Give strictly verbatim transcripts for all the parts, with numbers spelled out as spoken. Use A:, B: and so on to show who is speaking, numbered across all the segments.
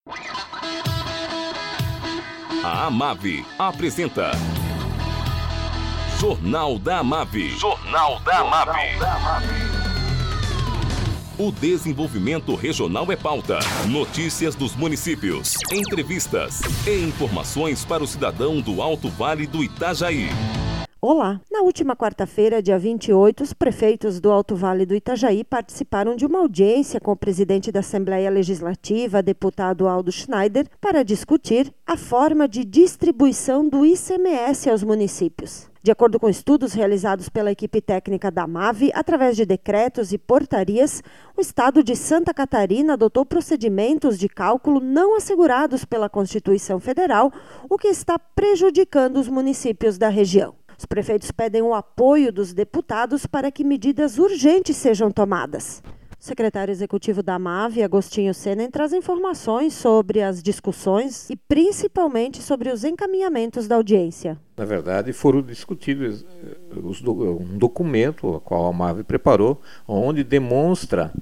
A: A Amave apresenta Jornal da Amave. Jornal da Amave. O desenvolvimento regional é pauta. Notícias dos municípios, entrevistas e informações para o cidadão do Alto Vale do Itajaí.
B: Olá! Na última quarta-feira, dia vinte e oito, os prefeitos do Alto Vale do Itajaí participaram de uma audiência com o presidente da Assembleia Legislativa, deputado Aldo Schneider, para discutir a forma de distribuição do I C M S aos municípios. De acordo com estudos realizados pela equipe técnica da Amave, através de decretos e portarias, o estado de Santa Catarina adotou procedimentos de cálculo não assegurados pela Constituição Federal, o que está prejudicando os municípios da região. Os prefeitos pedem o apoio dos deputados para que medidas urgentes sejam tomadas. O secretário executivo da Amave, Agostinho Senen, traz informações sobre as discussões e principalmente sobre os encaminhamentos da audiência.
C: Na verdade, foram discutidos os, um documento, o qual a Amave preparou, onde demonstra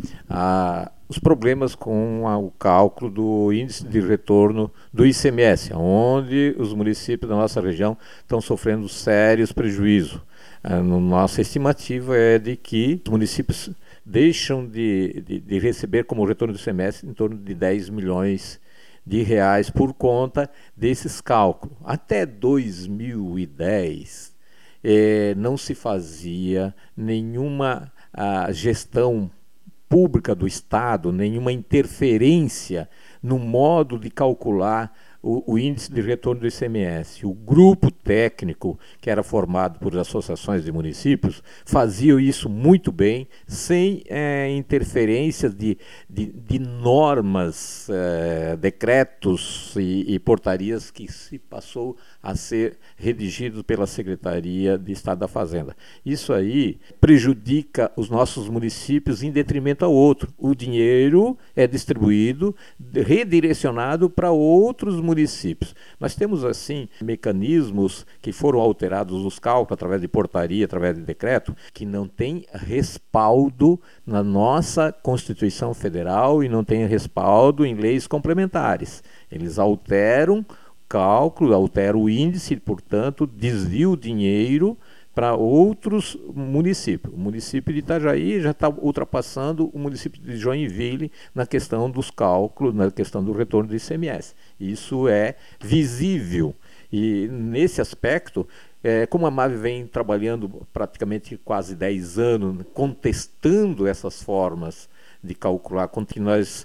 C: a, os problemas com a, o cálculo do índice de retorno do I C M S, onde os municípios da nossa região estão sofrendo sérios prejuízos. A nossa estimativa é de que os municípios deixam de, de, de receber como retorno do I C M S em torno de dez milhões de reais por conta desses cálculos. Até dois mil e dez eh, não se fazia nenhuma a, gestão pública do Estado, nenhuma interferência no modo de calcular o, o índice de retorno do I C M S. O grupo técnico, que era formado por associações de municípios, fazia isso muito bem, sem é, interferência de, de, de normas, é, decretos e, e portarias que se passou a ser redigido pela Secretaria de Estado da Fazenda. Isso aí prejudica os nossos municípios em detrimento ao outro. O dinheiro é distribuído, redirecionado para outros municípios. municípios. Nós temos, assim, mecanismos que foram alterados nos cálculos através de portaria, através de decreto, que não tem respaldo na nossa Constituição Federal e não tem respaldo em leis complementares. Eles alteram o cálculo, alteram o índice, portanto, desviam o dinheiro para outros municípios. O município de Itajaí já está ultrapassando o município de Joinville na questão dos cálculos, na questão do retorno do I C M S. Isso é visível. E nesse aspecto, é, como a Amave vem trabalhando praticamente quase dez anos, contestando essas formas de calcular, com que nós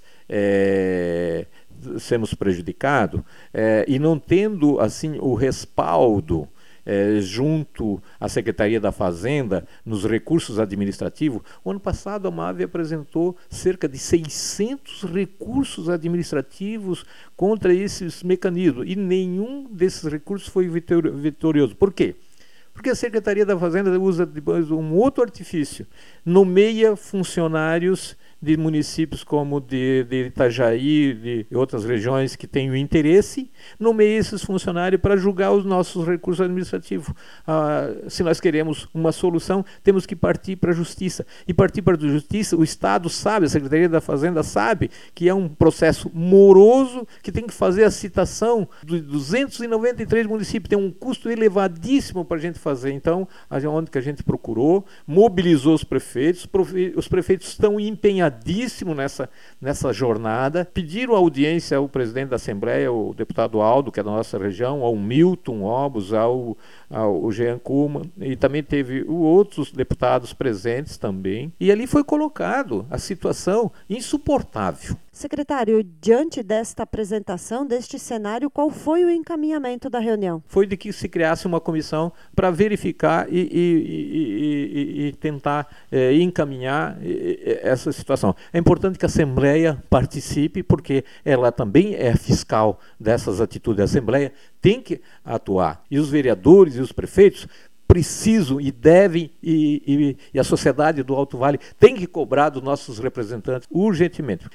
C: é, sermos prejudicados, é, e não tendo assim o respaldo É, junto à Secretaria da Fazenda, nos recursos administrativos. O ano passado a Amave apresentou cerca de seiscentos recursos administrativos contra esses mecanismos, e nenhum desses recursos foi vitorioso. Por quê? Porque a Secretaria da Fazenda usa depois um outro artifício, nomeia funcionários de municípios como de, de Itajaí, de outras regiões que têm o interesse, nomeia esses funcionários para julgar os nossos recursos administrativos. Ah, se nós queremos uma solução, temos que partir para a Justiça. E partir para a Justiça, o Estado sabe, a Secretaria da Fazenda sabe que é um processo moroso, que tem que fazer a citação de duzentos e noventa e três municípios, tem um custo elevadíssimo para a gente fazer. Então, onde que a gente procurou, mobilizou os prefeitos, os prefeitos estão empenhados nessa, nessa jornada, pediram audiência ao presidente da Assembleia, o deputado Aldo, que é da nossa região, ao Milton Obos, ao, ao Jean Kuhlmann, e também teve outros deputados presentes também, e ali foi colocado a situação insuportável.
B: Secretário, diante desta apresentação, deste cenário, qual foi o encaminhamento da reunião?
C: Foi de que se criasse uma comissão para verificar e, e, e, e, e tentar é, encaminhar essa situação. É importante que a Assembleia participe, porque ela também é fiscal dessas atitudes. A Assembleia tem que atuar. E os vereadores e os prefeitos precisam e devem, e, e, e a sociedade do Alto Vale tem que cobrar dos nossos representantes urgentemente.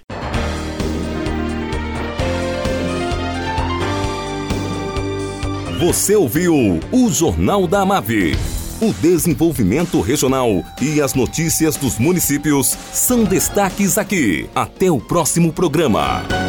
A: Você ouviu o Jornal da Amave. O desenvolvimento regional e as notícias dos municípios são destaques aqui. Até o próximo programa.